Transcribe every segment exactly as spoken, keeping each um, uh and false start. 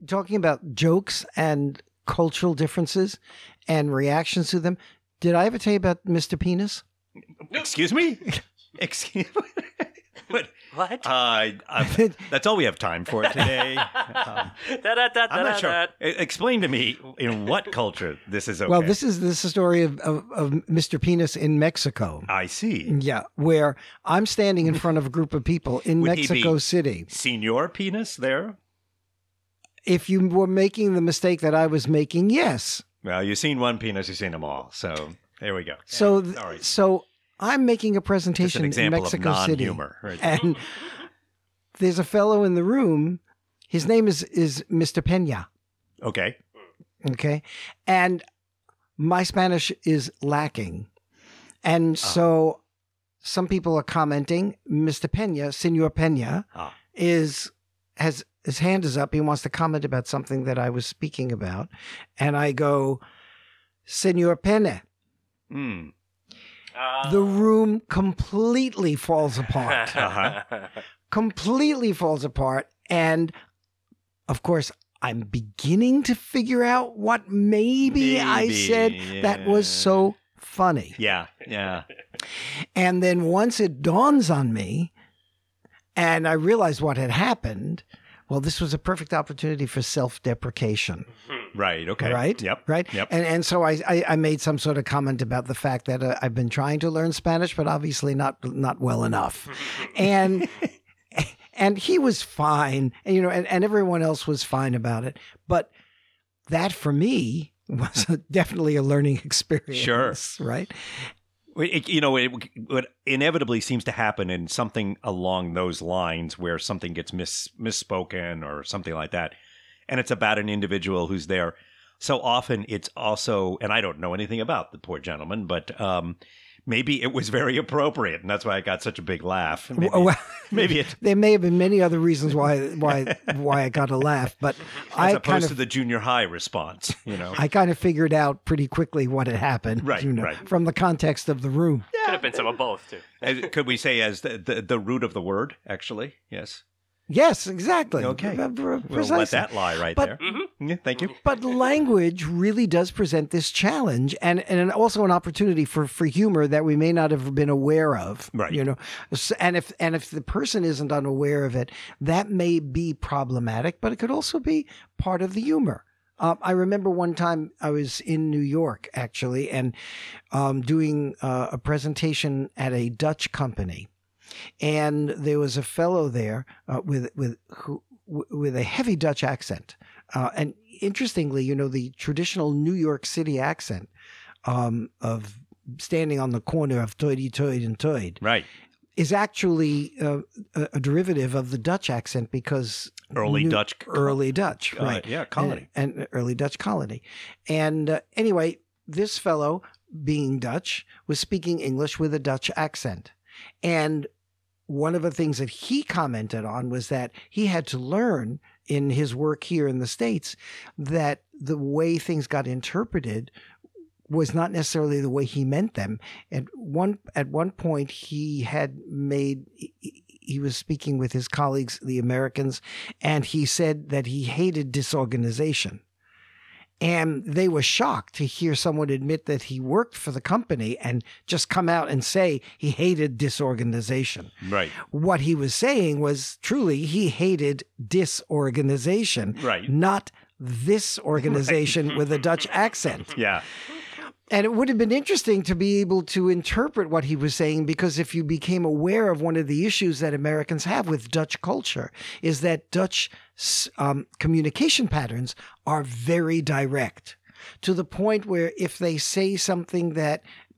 talking about jokes and cultural differences and reactions to them. Did I ever tell you about Mister Penis? Excuse me? Excuse me? What? What? Uh, I, that's all we have time for today. Um, I'm not sure. E- Explain to me in what culture this is okay. Well, this is this is a story of, of, of Mister Penis in Mexico. I see. Yeah, where I'm standing in front of a group of people in Would he Mexico be City. Senor Penis there? If you were making the mistake that I was making, yes. Well, you've seen one penis, you've seen them all. So there we go. So, Yeah. All right. so I'm making a Just presentation an in example Mexico of City, non-humor. Right. and there's a fellow in the room. His name is is Mister Peña. Okay. Okay, and my Spanish is lacking, and Ah. so some people are commenting. Mister Peña, Senor Peña, Ah. is has his hand is up. He wants to comment about something that I was speaking about, and I go, Senor Peña. Mm. Uh, The room completely falls apart. Uh-huh. completely falls apart. And of course, I'm beginning to figure out what maybe, I Maybe, said that was yeah. so funny. Yeah. Yeah. And then once it dawns on me and I realized what had happened, well, this was a perfect opportunity for self-deprecation. Right. Okay. Right? Yep. Right? Yep. And and so I, I, I made some sort of comment about the fact that uh, I've been trying to learn Spanish, but obviously not not well enough. And and he was fine, and you know, and, and everyone else was fine about it. But that for me was a, definitely a learning experience. Sure. Right? It, you know, it, it inevitably seems to happen in something along those lines where something gets mis, misspoken or something like that. And it's about an individual who's there. So often it's also, and I don't know anything about the poor gentleman, but um, maybe it was very appropriate. And that's why I got such a big laugh. Maybe, Well, maybe it, there may have been many other reasons why why why I got a laugh, but as I opposed kind to of the junior high response, you know. I kind of figured out pretty quickly what had happened, Right, you know, right. from the context of the room. Could have been some of both, too. As- Could we say as the, the, the root of the word, actually? Yes. Yes, exactly. Okay. Uh, pre- We'll precisely. let that lie right But- there. Yeah, thank you. But language really does present this challenge, and and also an opportunity for, for humor that we may not have been aware of. Right. You know, S- and if and if the person isn't unaware of it, that may be problematic, but it could also be part of the humor. Uh, I remember one time I was in New York actually, and um, doing uh, a presentation at a Dutch company. And there was a fellow there uh, with with who, with a heavy Dutch accent. Uh, and interestingly, you know, the traditional New York City accent um, of standing on the corner of Toity Toid and Toid Right. is actually uh, a, a derivative of the Dutch accent because Early New- Dutch. early Dutch, Uh, right? yeah, colony. and, and early Dutch colony. And uh, anyway, this fellow, being Dutch, was speaking English with a Dutch accent, and one of the things that he commented on was that he had to learn in his work here in the States that the way things got interpreted was not necessarily the way he meant them. At one at one point, he had made he was speaking with his colleagues, the Americans, and he said that he hated disorganization. And they were shocked to hear someone admit that he worked for the company and just come out and say he hated disorganization. Right. What he was saying was truly he hated disorganization, Right. not this organization with a Dutch accent. Yeah. And it would have been interesting to be able to interpret what he was saying, because if you became aware of one of the issues that Americans have with Dutch culture is that Dutch um, communication patterns are very direct, to the point where if they say something that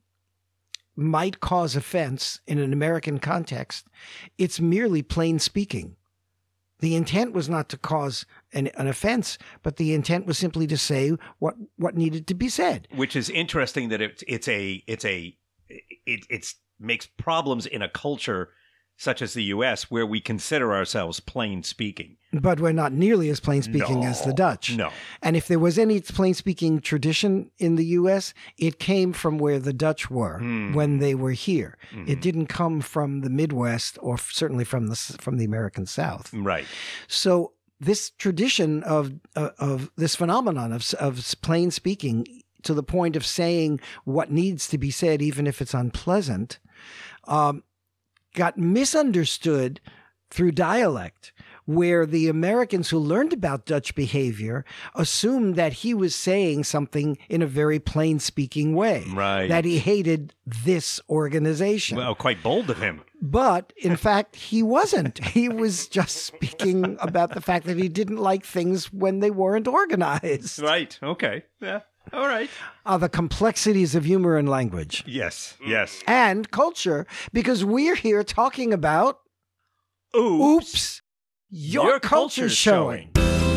might cause offense in an American context, it's merely plain speaking. The intent was not to cause an, an offense, but the intent was simply to say what, what needed to be said. Which is interesting that it's it's a it's a it it's makes problems in a culture such as the U S where we consider ourselves plain speaking. But we're not nearly as plain speaking No, as the Dutch. no. And if there was any plain speaking tradition in the U S, it came from where the Dutch were Hmm. when they were here. Mhm. It didn't come from the Midwest or f- certainly from the s- from the American South. Right. So this tradition of uh, of this phenomenon of of plain speaking to the point of saying what needs to be said, even if it's unpleasant, um, got misunderstood through dialect, where the Americans who learned about Dutch behavior assumed that he was saying something in a very plain speaking way, Right. that he hated this organization. Well, quite bold of him. But in fact, he wasn't. He was just speaking about the fact that he didn't like things when they weren't organized. Right. Okay. Yeah. All right. Uh, the complexities of humor and language Yes. Yes. and culture, because we're here talking about Oops. oops, your, Your culture's culture's showing.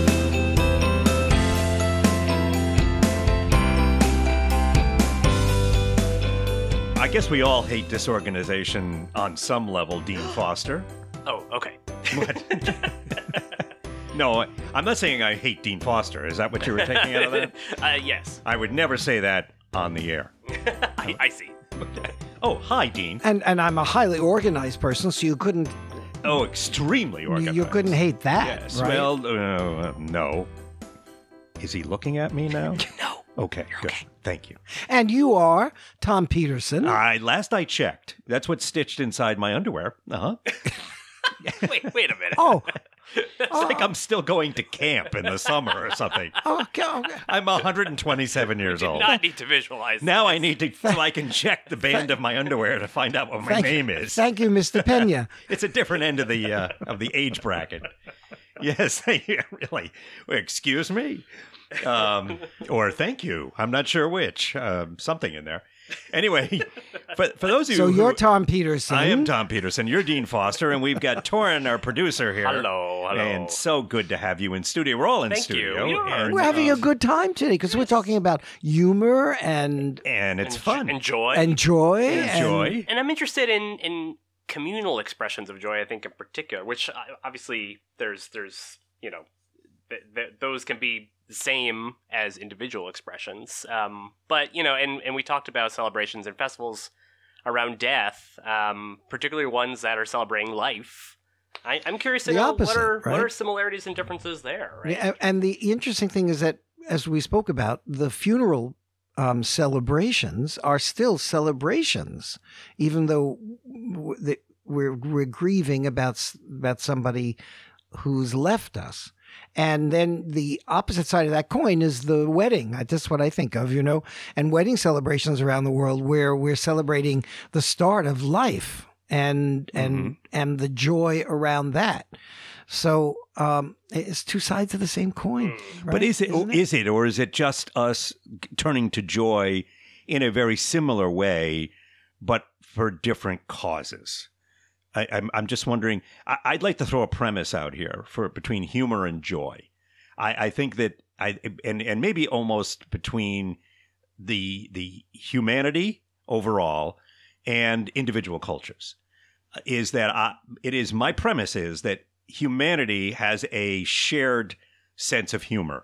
I guess we all hate disorganization on some level, Dean Foster. Oh, okay. What? No, I'm not saying I hate Dean Foster. Is that what you were taking out of that? uh, yes. I would never say that on the air. I, I see. Oh, hi, Dean. And and I'm a highly organized person, so you couldn't Oh, extremely you, organized. you couldn't hate that, Yes. right? Well, uh, no. Is he looking at me now? no. Okay, good. okay. Thank you. And you are Tom Peterson. I last I checked, that's what's stitched inside my underwear. Uh huh. Wait, wait a minute. oh, It's like I'm still going to camp in the summer or something. okay, okay. I'm one hundred twenty-seven years Did old. not need to visualize. Now this. I need to, so I can check the band of my underwear to find out what my Thank- name is. Thank you, Mister Pena. It's a different end of the uh, of the age bracket. Yes, yeah, really. Well, excuse me, um, or thank you. I'm not sure which. Um, something in there. Anyway, for for those of you, So who, you're Tom Peterson. I am Tom Peterson. You're Dean Foster, and we've got Torin, our producer here. Hello, hello. And so good to have you in studio. We're all in Thank studio. you. We are. and, We're having uh, a good time today because we're talking about humor and and it's En- fun. Enjoy. and joy. Enjoy. And, And I'm interested in in communal expressions of joy. I think in particular, which uh, obviously there's there's you know th- th- those can be the same as individual expressions. Um, but you know, and and we talked about celebrations and festivals around death, um, particularly ones that are celebrating life. I, I'm curious to The know opposite, what are right? what are similarities and differences there. Right? Yeah, and the interesting thing is that, as we spoke about, the funeral um, celebrations are still celebrations, even though w- the- we're we're grieving about s- about somebody who's left us. And then the opposite side of that coin is the wedding. That's what I think of, you know, and wedding celebrations around the world where we're celebrating the start of life and and and the joy around that. So um, it's two sides of the same coin. But right? is it, Isn't is it, or is it just us turning to joy in a very similar way, but for different causes? I, I'm, I'm just wondering. I, I'd like to throw a premise out here for between humor and joy. I, I think that I and and maybe almost between the the humanity overall and individual cultures is that I, it is my premise is that humanity has a shared sense of humor,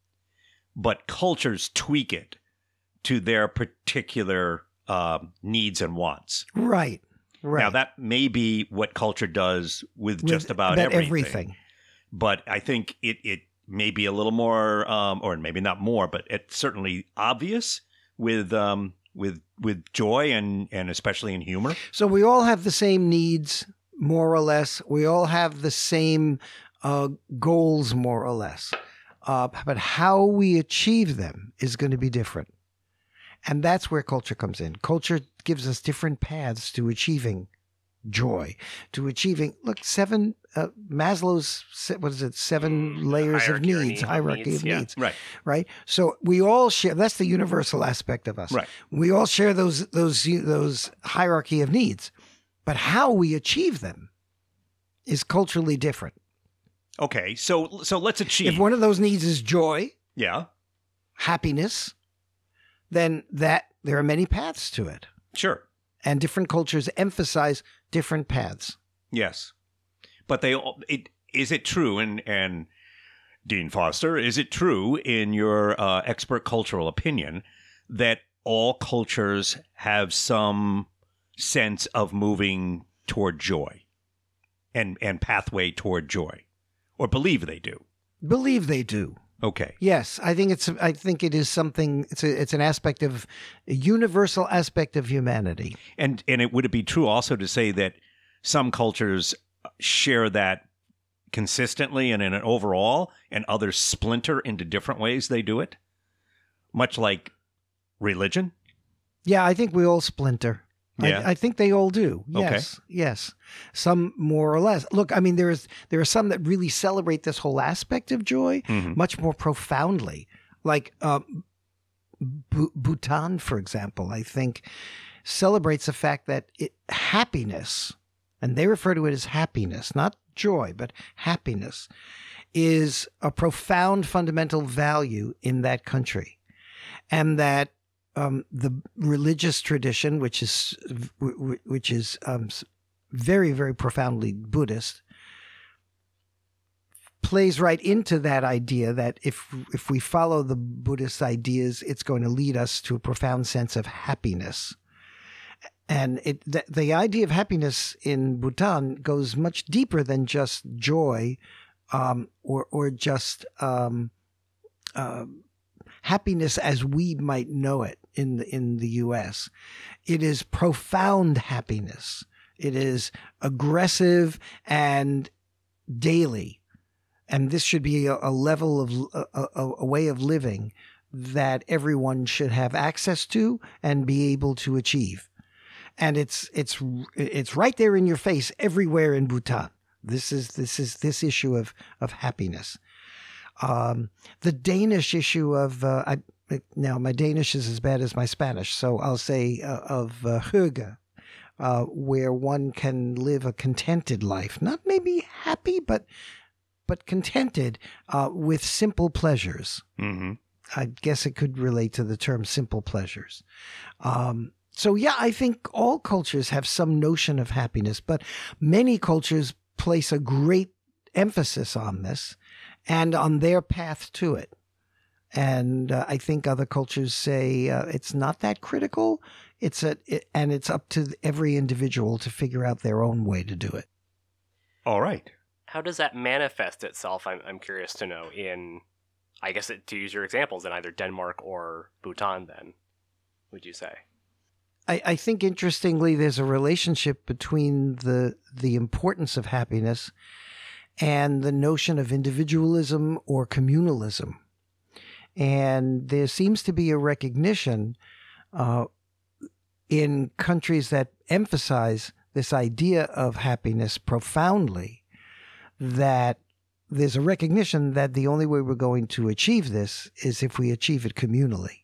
but cultures tweak it to their particular um, needs and wants. right? Right. Now, that may be what culture does with, With just about about everything. everything. But I think it, it may be a little more, um, or maybe not more, but it's certainly obvious with um, with with joy and, and especially in humor. So we all have the same needs, more or less. We all have the same uh, goals, more or less. Uh, but how we achieve them is going to be different. And that's where culture comes in. Culture gives us different paths to achieving joy, to achieving, look, seven, uh, Maslow's, se- what is it, seven Mm, layers of hierarchy of needs, needs, hierarchy of yeah. needs, Right. right? So we all share, that's the universal aspect of us. Right. We all share those, those, those hierarchy of needs, but how we achieve them is culturally different. Okay. So so let's achieve. If one of those needs is joy, yeah. happiness, then that there are many paths to it. Sure. And different cultures emphasize different paths. Yes, but they all. It is it true? And and Dean Foster, is it true in your uh, expert cultural opinion that all cultures have some sense of moving toward joy and and pathway toward joy, or believe they do. Believe they do. Okay. Yes, I think it's. I think it is something. It's a, it's an aspect of a universal aspect of humanity. And and it would it be true also to say that some cultures share that consistently and in an overall, and others splinter into different ways they do it, much like religion? Yeah, I think we all splinter. Yeah. I, I think they all do. Yes, Okay. yes. Some more or less. Look, I mean, there is there are some that really celebrate this whole aspect of joy Mhm. much more profoundly. Like um, Bhu- Bhutan, for example, I think celebrates the fact that it, happiness, and they refer to it as happiness, not joy, but happiness, is a profound fundamental value in that country, and that um, the religious tradition, which is which is um, very, very profoundly Buddhist, plays right into that idea that if if we follow the Buddhist ideas, it's going to lead us to a profound sense of happiness. And it the, the idea of happiness in Bhutan goes much deeper than just joy, um, or or just um, uh, happiness as we might know it in the, in the U S. It is profound happiness. It is aggressive and daily. And this should be a, a level of a, a, a way of living that everyone should have access to and be able to achieve. And it's it's it's right there in your face everywhere in Bhutan. This is this is this issue of of happiness. Um, the Danish issue of uh, I, now my Danish is as bad as my Spanish, so I'll say uh, of uh, hygge, uh, where one can live a contented life, not maybe happy, but but contented uh, with simple pleasures. Mm-hmm. I guess it could relate to the term simple pleasures. Um, so yeah, I think all cultures have some notion of happiness, but many cultures place a great emphasis on this and on their path to it. And uh, I think other cultures say uh, it's not that critical. It's a, it, and it's up to every individual to figure out their own way to do it. All right. How does that manifest itself? I'm I'm curious to know. In, I guess it, to use your examples, in either Denmark or Bhutan, then would you say? I, I think interestingly, there's a relationship between the the importance of happiness and the notion of individualism or communalism. And there seems to be a recognition uh, in countries that emphasize this idea of happiness profoundly, that there's a recognition that the only way we're going to achieve this is if we achieve it communally.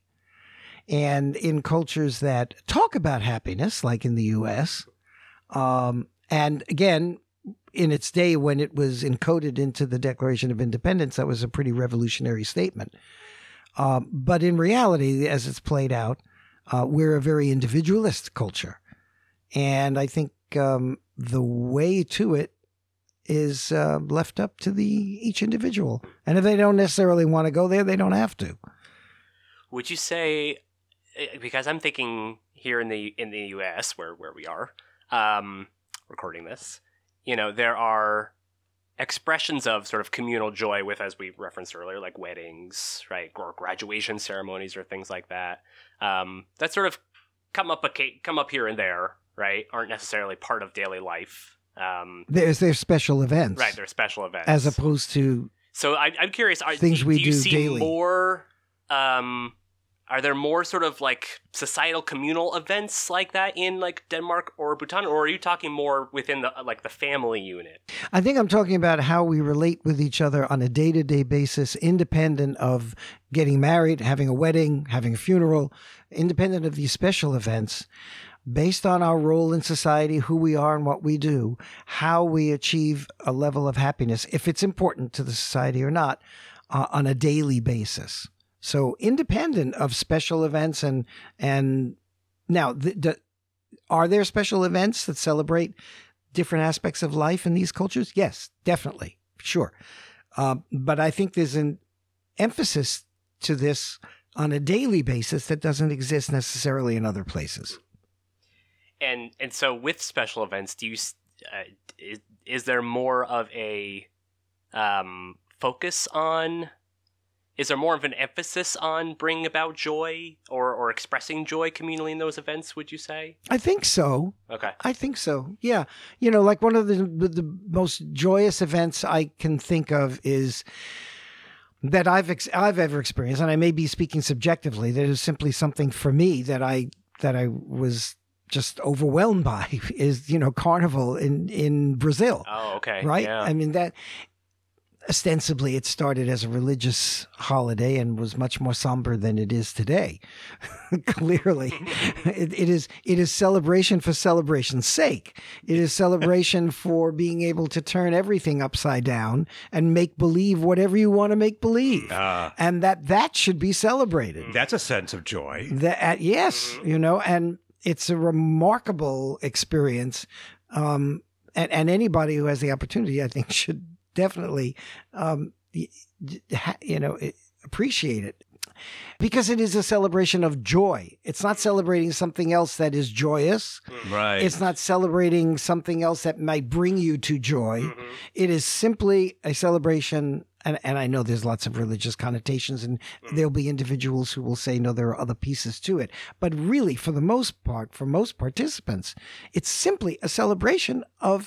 And in cultures that talk about happiness, like in the U S, um, and again, in its day when it was encoded into the Declaration of Independence, that was a pretty revolutionary statement. Um, but in reality, as it's played out, uh, we're a very individualist culture. And I think um, the way to it is uh, left up to the each individual. And if they don't necessarily want to go there, they don't have to. Would you say, because I'm thinking here in the in the U S where where we are um, recording this, you know, there are expressions of sort of communal joy with, as we referenced earlier, like weddings, right, or graduation ceremonies or things like that. Um, that sort of come up a come up here and there, right? Aren't necessarily part of daily life. Um, There's their special events, right? They're special events, as opposed to So I, I'm curious. Are, things do, we do you do see daily. more? Um, are there more sort of like societal communal events like that in like Denmark or Bhutan, or are you talking more within the like the family unit? I think I'm talking about how we relate with each other on a day-to-day basis, independent of getting married, having a wedding, having a funeral, independent of these special events, based on our role in society, who we are and what we do, how we achieve a level of happiness, if it's important to the society or not, uh, on a daily basis. So independent of special events and and now, the, the, are there special events that celebrate different aspects of life in these cultures? Yes, definitely, sure. Uh, but I think there's an emphasis to this on a daily basis that doesn't exist necessarily in other places. And and so with special events, do you uh, is, is there more of a um, focus on? Is there more of an emphasis on bringing about joy or, or expressing joy communally in those events, would you say? I think so. Okay. I think so. Yeah. You know, like one of the, the the most joyous events I can think of is that I've ex- I've ever experienced, and I may be speaking subjectively, that is simply something for me that I that I was just overwhelmed by, is, you know, Carnival in, in Brazil. Oh, okay. Right? Yeah. I mean, that ostensibly it started as a religious holiday and was much more somber than it is today. Clearly, it, it is it is celebration for celebration's sake. It is celebration for being able to turn everything upside down and make believe whatever you want to make believe, Uh, and that that should be celebrated. that's a sense of joy. That yes, you know, and it's a remarkable experience, um, and and anybody who has the opportunity, I think, should definitely, um, y- ha- you know, i- appreciate it, because it is a celebration of joy. It's not celebrating something else that is joyous. Right. It's not celebrating something else that might bring you to joy. It is simply a celebration. And, and I know there's lots of religious connotations, and there'll be individuals who will say, no, there are other pieces to it. But really, for the most part, for most participants, it's simply a celebration of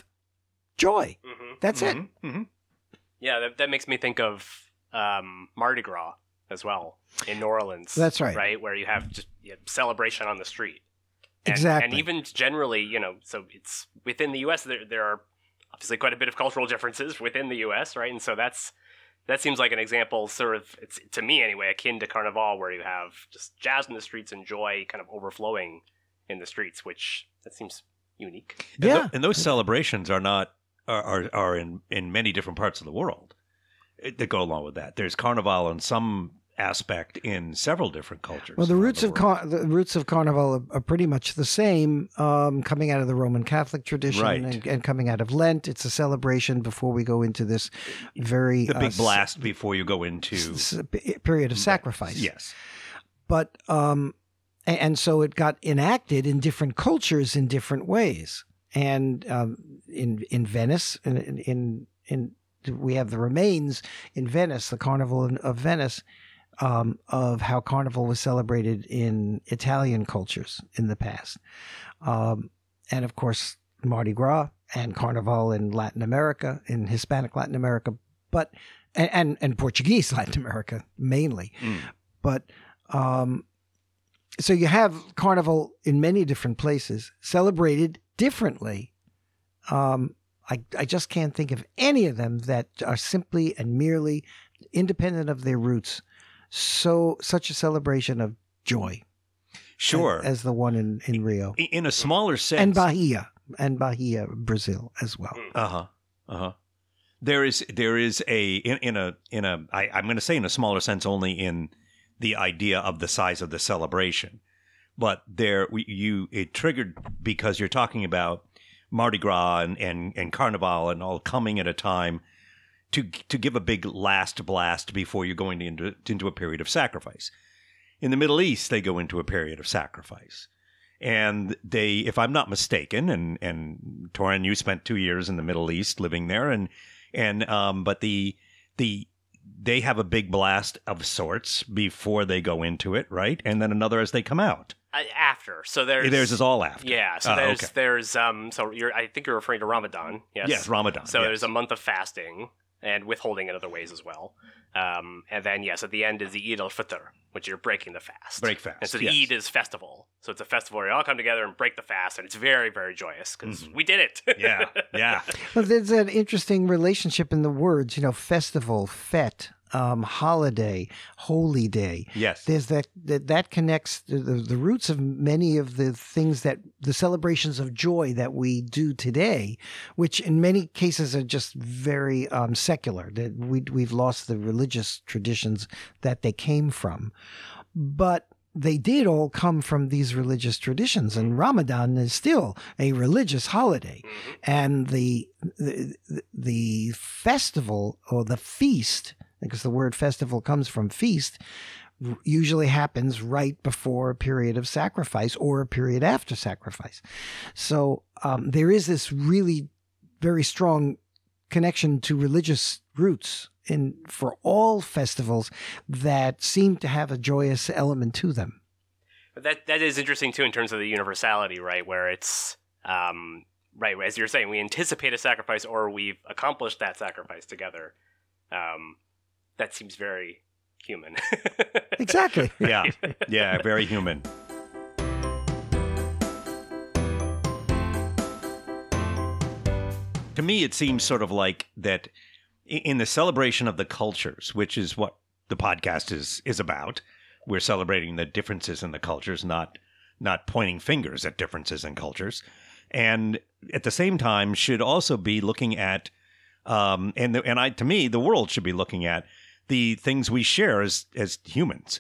joy. Mhm. That's it. Mhm, mhm. Yeah, that, that makes me think of um, Mardi Gras as well in New Orleans. That's right. Right, where you have just you know, celebration on the street. And, Exactly. And even generally, you know, so it's within the U S, there, there are obviously quite a bit of cultural differences within the U S, right? And so that's that seems like an example, sort of, it's to me anyway, akin to Carnival, where you have just jazz in the streets and joy kind of overflowing in the streets, which that seems unique. And Yeah. tho- and those celebrations are not are are, are in, in many different parts of the world eh, that go along with that. There's Carnival in some aspect in several different cultures. Well, the around roots the of world. car- the roots of Carnival are, are pretty much the same, um, coming out of the Roman Catholic tradition, Right. and, and coming out of Lent. It's a celebration before we go into this very the uh, big s- blast before you go into s- s- period of sacrifice. Yes. But um, a- and so it got enacted in different cultures in different ways. And um, in in Venice, in, in in we have the remains in Venice, the Carnival in- of Venice, um, of how Carnival was celebrated in Italian cultures in the past, um, and of course Mardi Gras and Carnival in Latin America, in Hispanic Latin America, but and and, and Portuguese Latin America mainly, Mm. but. Um, so you have Carnival in many different places, celebrated differently. Um, I, I just can't think of any of them that are simply and merely independent of their roots. So such a celebration of joy, Sure. as, as the one in, in Rio I- in a smaller sense. and Bahia and Bahia, Brazil as well. Uh huh. Uh huh. There is there is a in, in a in a I, I'm going to say in a smaller sense only in the idea of the size of the celebration, but there we, you it triggered because you're talking about Mardi Gras and, and, and Carnival and all coming at a time to to give a big last blast before you're going into into a period of sacrifice. In the Middle East, they go into a period of sacrifice. And they, if I'm not mistaken, and and Torin, you spent two years in the Middle East living there, and and um, but the the they have a big blast of sorts before they go into it, right? And then another as they come out. Uh, after, so there's Theirs is all after. yeah. So Oh, there's okay. there's um. So you're I think you're referring to Ramadan. Yes. Yes, Ramadan. So yes. there's a month of fasting and withholding in other ways as well. Um, and then yes, at the end is the Eid al-Fitr, which you're breaking the fast. Break fast, And so the yes. Eid is festival. So it's a festival where you all come together and break the fast, and it's very very joyous because we did it. yeah, yeah. Well, there's an interesting relationship in the words, you know, festival, fete, um, holiday, holy day. Yes. There's that that, that connects the, the, the roots of many of the things that the celebrations of joy that we do today, which in many cases are just very um, secular. That we we've lost the religious traditions that they came from, but they did all come from these religious traditions, and Ramadan is still a religious holiday, and the the, the festival or the feast, because the word festival comes from feast, usually happens right before a period of sacrifice or a period after sacrifice. So um, there is this really very strong connection to religious roots in for all festivals that seem to have a joyous element to them. But that that is interesting too in terms of the universality, right? Where it's um, right as you're saying, we anticipate a sacrifice or we've accomplished that sacrifice together. Um, that seems very human. Exactly. Yeah, yeah, very human. To me, it seems sort of like that in the celebration of the cultures, which is what the podcast is is about. We're celebrating the differences in the cultures, not not pointing fingers at differences in cultures, and at the same time should also be looking at, um, and the, and I to me the world should be looking at the things we share as as humans,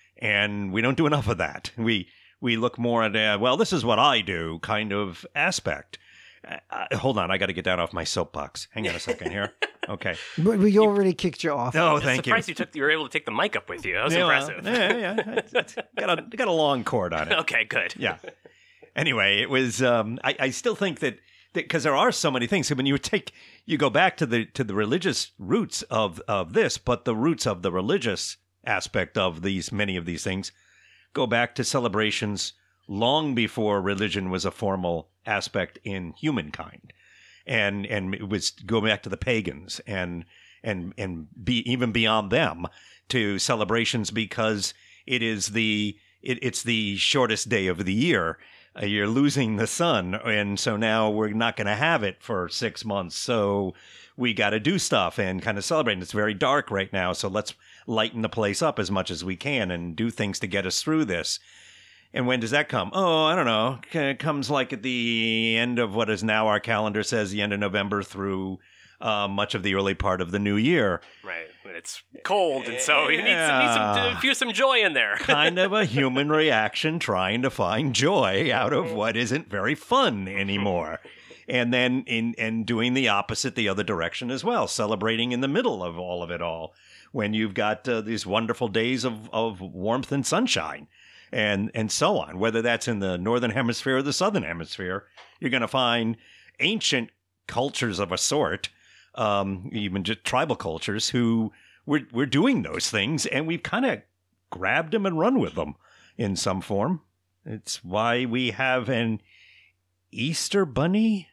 and we don't do enough of that. We we look more at a, well, this is what I do kind of aspect. Uh, hold on, I got to get down off my soapbox. Hang on a second here. Okay. But we already kicked you off. Oh, I'm thank you. surprised you took you were able to take the mic up with you. That was Yeah, well, impressive. yeah, yeah. It's- it's got a got a long cord on it. Okay, good. Yeah. Anyway, it was. Um, I, I still think that because there are so many things. So when you take, you go back to the to the religious roots of of this, but the roots of the religious aspect of these many of these things go back to celebrations long before religion was a formal aspect in humankind, and and it was go back to the pagans and and and be even beyond them to celebrations because it is the it, it's the shortest day of the year. Uh, you're losing the sun, and so now we're not going to have it for six months. So we got to do stuff and kind of celebrate. And it's very dark right now, so let's lighten the place up as much as we can and do things to get us through this. And when does that come? Oh, I don't know. It comes like at the end of what is now our calendar says, the end of November through uh, much of the early part of the new year. Right. When it's cold, and so you need some, need some to infuse some joy in there. Kind of a human reaction trying to find joy out of what isn't very fun anymore. And then in and doing the opposite the other direction as well, celebrating in the middle of all of it all when you've got uh, these wonderful days of, of warmth and sunshine. And and so on, whether that's in the northern hemisphere or the southern hemisphere, you're going to find ancient cultures of a sort, um, even just tribal cultures, who we're, we're doing those things, and we've kind of grabbed them and run with them in some form. It's why we have an Easter bunny.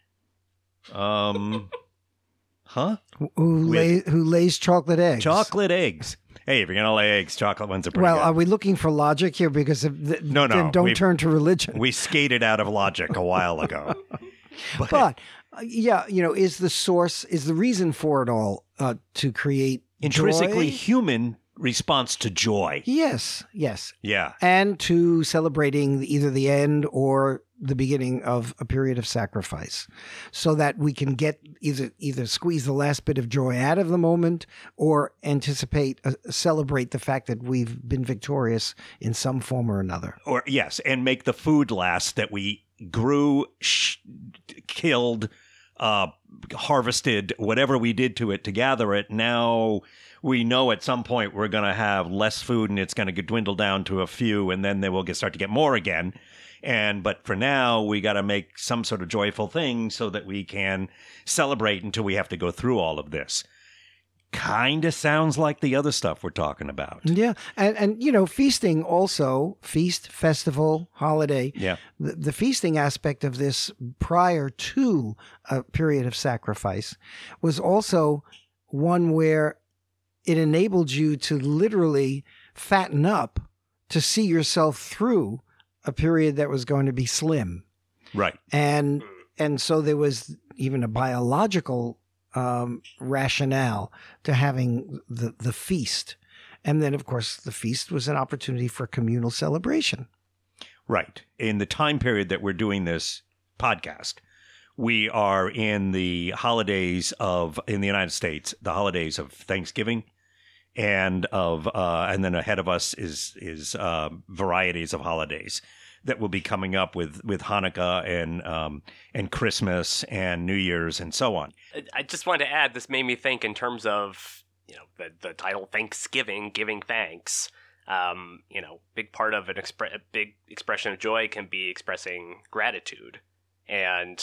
Um, huh? Who, lay, who lays chocolate eggs? Chocolate eggs. Hey, if you're going to lay eggs, chocolate ones are pretty Well, good. are we looking for logic here? Because if th- No, no, then don't we've- turn to religion. We skated out of logic a while ago. But, But uh, yeah, you know, is the source, is the reason for it all uh, to create intrinsically joy? human response to joy. Yes, yes, Yeah. and to celebrating either the end or the beginning of a period of sacrifice, so that we can get either either squeeze the last bit of joy out of the moment or anticipate, uh, celebrate the fact that we've been victorious in some form or another. Or yes, and make the food last that we grew, sh- killed, uh, harvested, whatever we did to it to gather it. Now we know at some point we're going to have less food and it's going to dwindle down to a few, and then they will get, start to get more again. And but for now, we got to make some sort of joyful thing so that we can celebrate until we have to go through all of this. Kind of sounds like the other stuff we're talking about. Yeah, and and you know, feasting also, feast, festival, holiday. Yeah. The, the feasting aspect of this prior to a period of sacrifice was also one where it enabled you to literally fatten up to see yourself through a period that was going to be slim. Right. And and so there was even a biological um, rationale to having the, the feast. And then, of course, the feast was an opportunity for communal celebration. Right. In the time period that we're doing this podcast, we are in the holidays of, in the United States, the holidays of Thanksgiving, and of uh, and then ahead of us is is uh, varieties of holidays that will be coming up with, with Hanukkah and um, and Christmas and New Year's and so on. I just wanted to add, this made me think in terms of, you know, the, the title Thanksgiving, giving thanks. Um, you know, big part of an expre- a big expression of joy can be expressing gratitude. And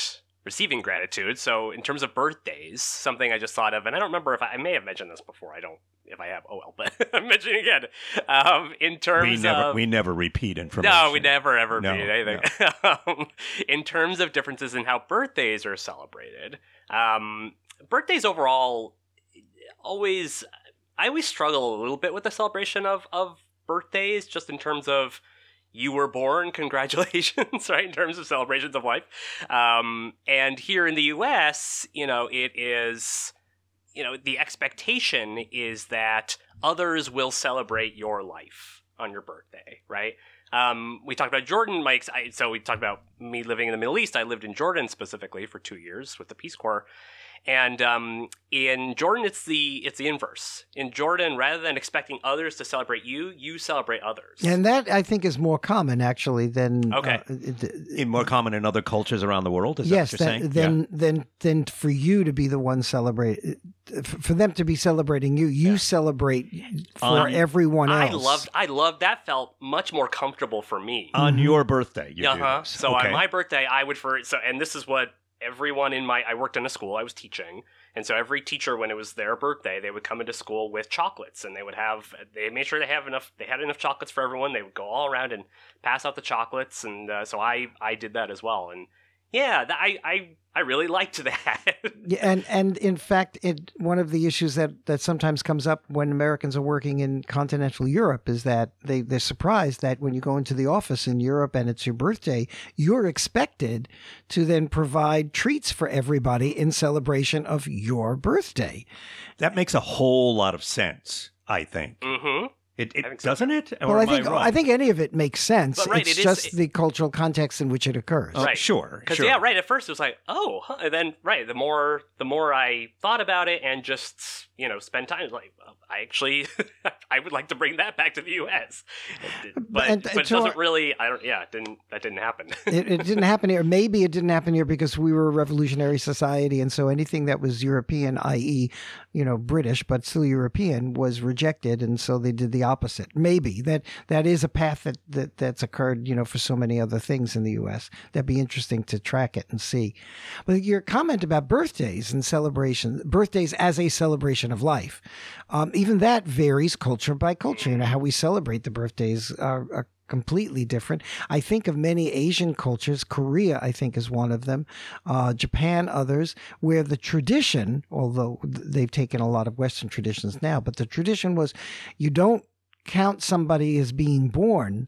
receiving gratitude. So in terms of birthdays, something I just thought of, and I don't remember if I, I may have mentioned this before. I don't, if I have, oh well, but I'm mentioning again. Um, in terms we never, of... we never repeat information. No, we never, ever no, repeat anything. No. um, in terms of differences in how birthdays are celebrated, um, birthdays overall always... I always struggle a little bit with the celebration of, of birthdays, just in terms of you were born, congratulations, right? In terms of celebrations of life. Um, and here in the U S, you know, it is, you know, the expectation is that others will celebrate your life on your birthday, right? Um, we talked about Jordan, Mike's. I, so we talked about me living in the Middle East. I lived in Jordan specifically for two years with the Peace Corps. And um, in Jordan, it's the it's the inverse. In Jordan, rather than expecting others to celebrate you, you celebrate others. And that, I think, is more common, actually, than... Okay. Uh, th- In more common in other cultures around the world, is yes, that what you're that, saying? then, Yeah. then, then for you to be the one celebrate, for them to be celebrating you, you Yeah. celebrate for On- everyone else. I loved I loved that felt much more comfortable for me. On Mhm. your birthday, you do Uh-huh. this. So okay. on my birthday, I would for so, and this is what everyone in my I worked in a school, I was teaching, and so every teacher, when it was their birthday, they would come into school with chocolates, and they would have they made sure they have enough they had enough chocolates for everyone. They would go all around and pass out the chocolates, and uh, so I I did that as well, and yeah, that, I I I really liked that. Yeah, and and in fact, it one of the issues that, that sometimes comes up when Americans are working in continental Europe is that they, they're surprised that when you go into the office in Europe and it's your birthday, you're expected to then provide treats for everybody in celebration of your birthday. That makes a whole lot of sense, I think. mm-hmm. It, I it think so. doesn't it? Or Well, I am think I, wrong? I think any of it makes sense. But right, it's it is- just the cultural context in which it occurs. Oh, Right. Sure. Because sure. yeah, right. At first, it was like, oh, huh. And then right, the more the more I thought about it and just you know spend time, it was like well, I actually I would like to bring that back to the U S. It did- But And- but and it so- doesn't really. I don't. Yeah, it didn't that didn't happen. it, it didn't happen here. Maybe it didn't happen here because we were a revolutionary society, and so anything that was European, that is, you know, British but still European, was rejected, and so they did the opposite. Maybe that that is a path that, that that's occurred, you know, for so many other things in the U S. That'd be interesting to track it and see. But your comment about birthdays and celebration, birthdays as a celebration of life, um, even that varies culture by culture. You know, how we celebrate the birthdays are, are completely different. I think of many Asian cultures. Korea, I think, is one of them. Uh, Japan, others, where the tradition, although they've taken a lot of Western traditions now, but the tradition was you don't count somebody as being born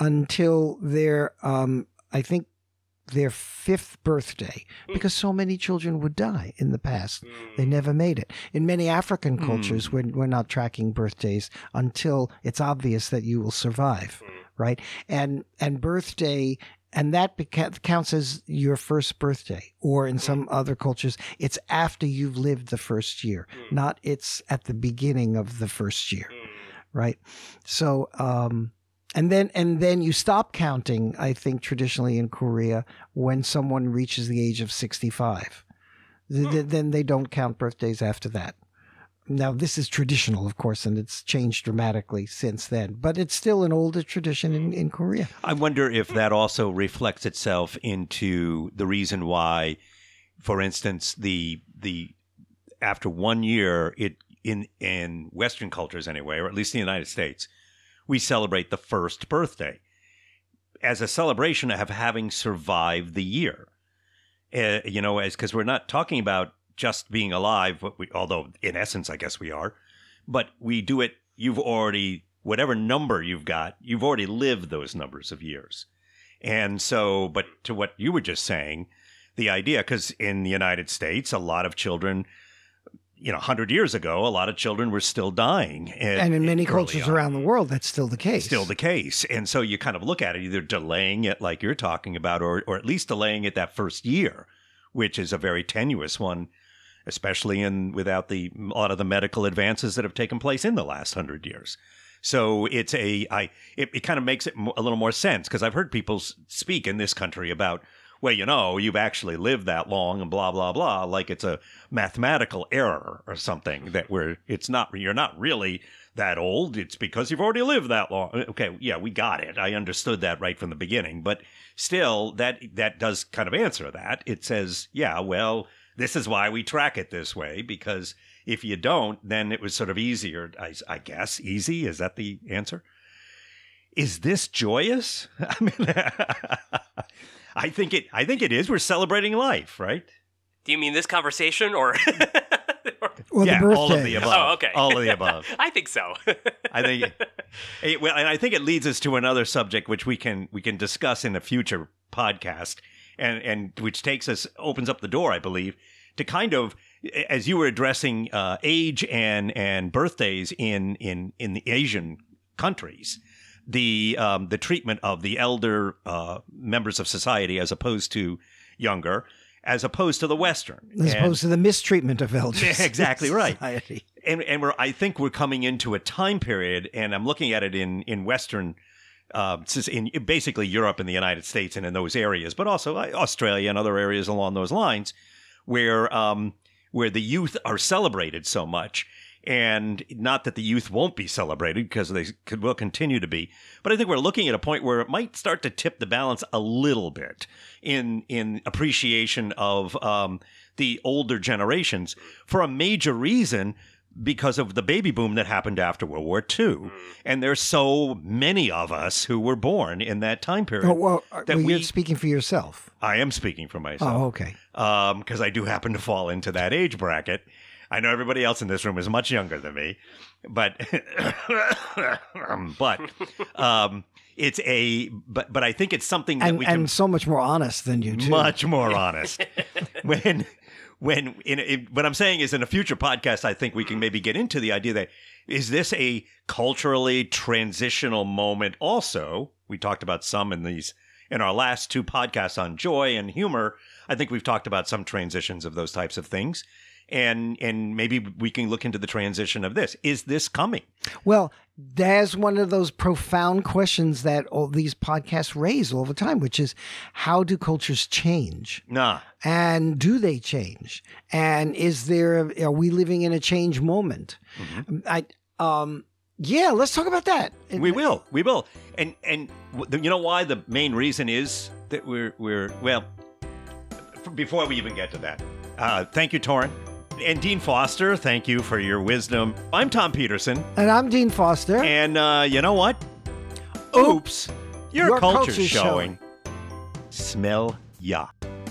until their, um, I think, their fifth birthday, because so many children would die in the past. They never made it. In many African cultures, Mm. we're, we're not tracking birthdays until it's obvious that you will survive, right? And and birthday, and that beca- counts as your first birthday. Or in some other cultures, it's after you've lived the first year, not it's at the beginning of the first year, right? So, um, and then and then you stop counting, I think, traditionally in Korea when someone reaches the age of sixty-five. Th- th- Then they don't count birthdays after that. Now, this is traditional, of course, and it's changed dramatically since then. But it's still an older tradition in, in Korea. I wonder if that also reflects itself into the reason why, for instance, the the after one year, it in in Western cultures anyway, or at least in the United States, we celebrate the first birthday as a celebration of having survived the year. Uh, you know, as because we're not talking about just being alive, but we, although in essence, I guess we are, but we do it. You've already, whatever number you've got, you've already lived those numbers of years. And so, but to what you were just saying, the idea, because in the United States, a lot of children, you know, one hundred years ago, a lot of children were still dying. At, And in many early cultures on. around the world, that's still the case. Still the case. And so you kind of look at it, either delaying it like you're talking about, or, or at least delaying it that first year, which is a very tenuous one, especially in without the a lot of the medical advances that have taken place in the last hundred years. So it's a I it, it kind of makes it mo- a little more sense, because I've heard people s- speak in this country about, well, you know, you've actually lived that long and blah, blah, blah, like it's a mathematical error or something that where it's not, you're not really that old. It's because you've already lived that long. Okay, yeah, we got it. I understood that right from the beginning. But still, that that does kind of answer that. It says, yeah, well, this is why we track it this way, because if you don't, then it was sort of easier, I, I guess. Easy? Is that the answer? Is this joyous? I mean, I think it. I think it is. We're celebrating life, right? Do you mean this conversation, or? Or yeah, the birthday. all of the above. Oh, okay. All of the above. I think so. I think. It, well, and I think it leads us to another subject, which we can we can discuss in a future podcast, and and which takes us opens up the door, I believe, to kind of, as you were addressing uh, age and and birthdays in in in the Asian countries, the um, the treatment of the elder uh, members of society as opposed to younger, as opposed to the Western, As and, opposed to the mistreatment of elders. Exactly right. Society. And and we're I think we're coming into a time period, and I'm looking at it in in Western, uh, in basically Europe and the United States and in those areas, but also Australia and other areas along those lines, where um, where the youth are celebrated so much. And not that the youth won't be celebrated, because they could, will continue to be. But I think we're looking at a point where it might start to tip the balance a little bit in in appreciation of um, the older generations for a major reason, because of the baby boom that happened after World War Two. And there's so many of us who were born in that time period. Oh, well, that well we, you're speaking for yourself. I am speaking for myself. Oh, okay. Because um, I do happen to fall into that age bracket. I know everybody else in this room is much younger than me, but but um, it's a but but I think it's something that And, we can and so much more honest than you, too. much more honest. when when in, in what I'm saying is, in a future podcast, I think we can maybe get into the idea that, is this a culturally transitional moment? Also, we talked about some in these in our last two podcasts on joy and humor. I think we've talked about some transitions of those types of things. And and maybe we can look into the transition of this. Is this coming? Well, that's one of those profound questions that all these podcasts raise all the time, which is, how do cultures change? Nah. And do they change? And is there, are we living in a change moment? Mm-hmm. I, um, yeah, let's talk about that. We will. We will. And and you know why? The main reason is that we're, we're well, before we even get to that, uh, thank you, Torrin. And Dean Foster, thank you for your wisdom. I'm Tom Peterson. And I'm Dean Foster. And uh, you know what? Oops. Your, your culture's, culture's showing. showing. Smell ya.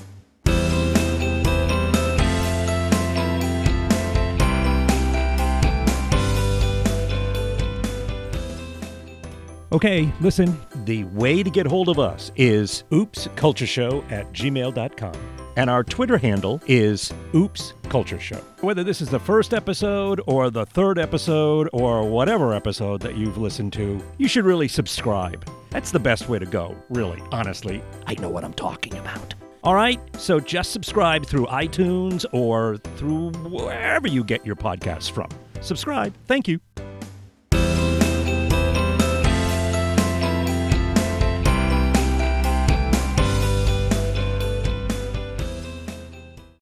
Okay, listen, the way to get hold of us is oopscultureshow at gmail dot com. And our Twitter handle is Oops Culture Show. Whether this is the first episode or the third episode or whatever episode that you've listened to, you should really subscribe. That's the best way to go, really, honestly. I know what I'm talking about. All right, so just subscribe through iTunes or through wherever you get your podcasts from. Subscribe. Thank you.